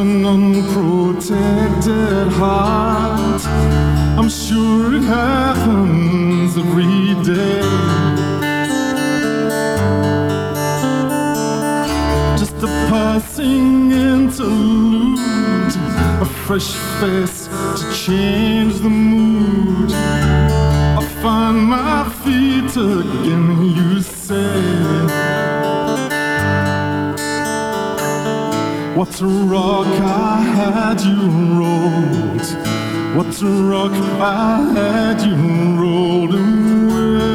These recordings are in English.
an unprotected heart. I'm sure it happens every day. Just a passing interlude, a fresh face to change the mood. I find my feet again, you say. What a rock I had you rolled. What a rock I had you rolled away.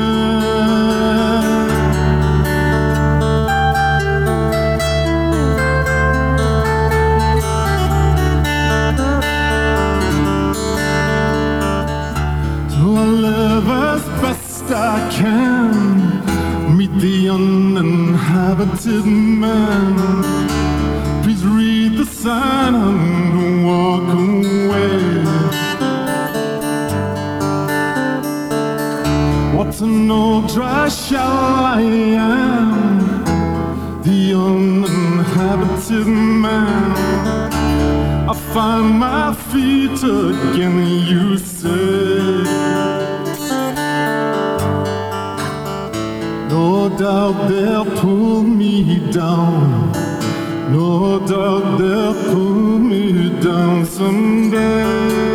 So I live as best I can, meet the uninhabited man. Please read the sign and walk away. What an old dry shell I am, the uninhabited man. I find my feet again, you say. No doubt they'll pull me down. No doubt they'll pull me down someday.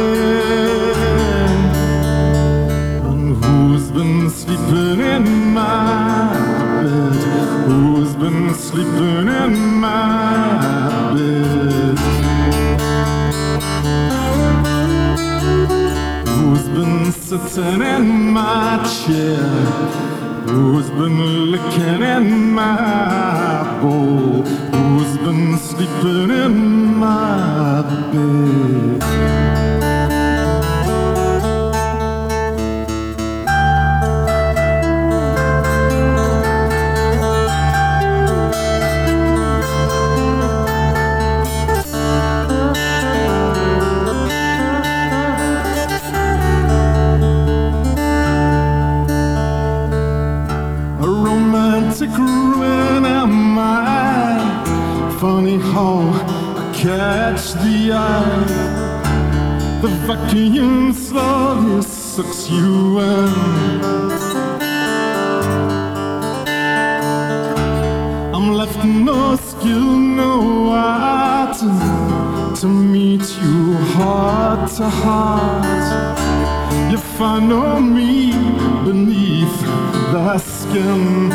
And who's been sleeping in my bed? Who's been sleeping in my bed? Who's been sitting in my chair? Who's been licking in my bowl? Who's been sleeping in my bed? Ruin am I? Funny how I catch the eye. The vacuum slowly sucks you in. I'm left no skill, no art to meet you heart to heart. You find no me beneath the skin.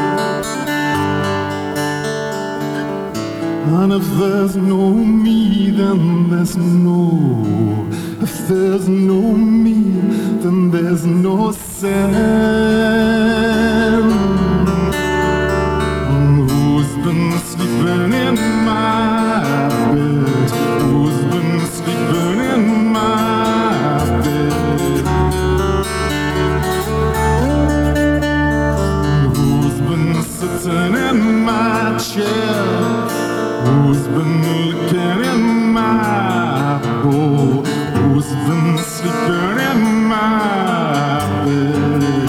And if there's no me, then there's no. If there's no me, then there's no sin. And who's been sleeping in my bed? Who's been sleeping in my bed? And who's been sitting in my chair? Who's been looking in my bowl? Who's been sleeping in my bed?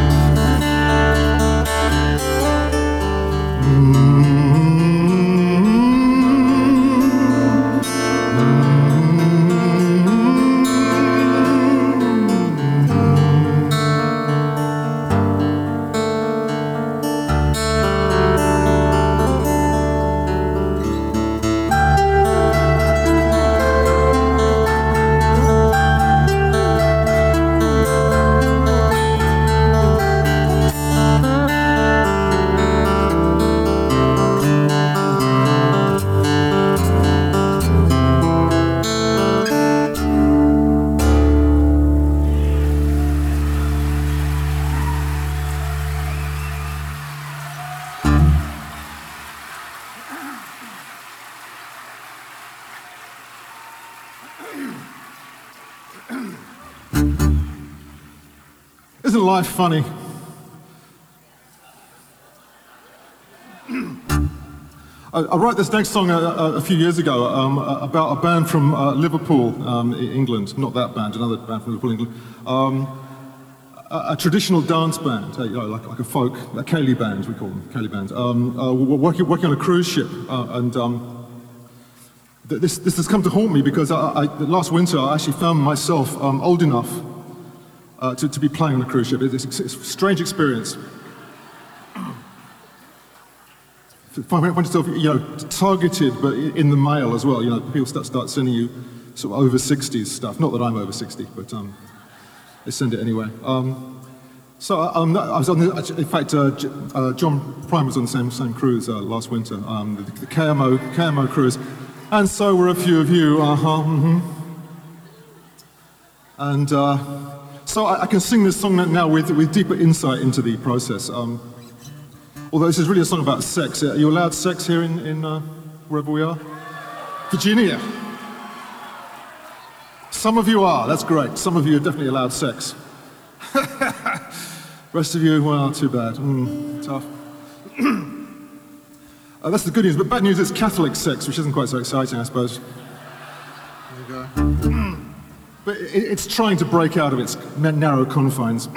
Isn't life funny? I wrote this next song a few years ago about a band from Liverpool, England. Not that band, another band from Liverpool, England. A traditional dance band, like a folk, a Ceilidh band, we call them, Ceilidh bands. Working on a cruise ship, and This has come to haunt me because last winter I actually found myself old enough to be playing on a cruise ship. It's a strange experience. Find yourself, targeted, but in the mail as well. People start sending you sort of over 60s stuff. Not that I'm over 60, but they send it anyway. I was on in fact, John Prime was on the same cruise last winter, the KMO cruise, and so were a few of you. And so I can sing this song now with deeper insight into the process. Although this is really a song about sex. Are you allowed sex here in wherever we are? Virginia. Some of you are, that's great. Some of you are definitely allowed sex. Rest of you, well, too bad. Tough. That's the good news, but bad news is Catholic sex, which isn't quite so exciting, I suppose. There you go. But it's trying to break out of its narrow confines.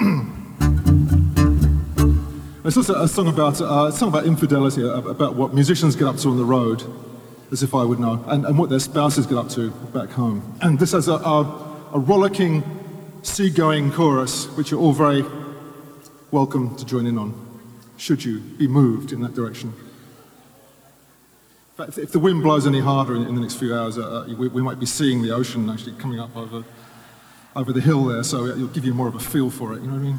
It's also a song about infidelity, about what musicians get up to on the road, as if I would know, and what their spouses get up to back home. And this has a rollicking, seagoing chorus, which you're all very welcome to join in on, should you be moved in that direction. In fact, if the wind blows any harder in the next few hours, we might be seeing the ocean actually coming up over the hill there, so it'll give you more of a feel for it, you know what I mean?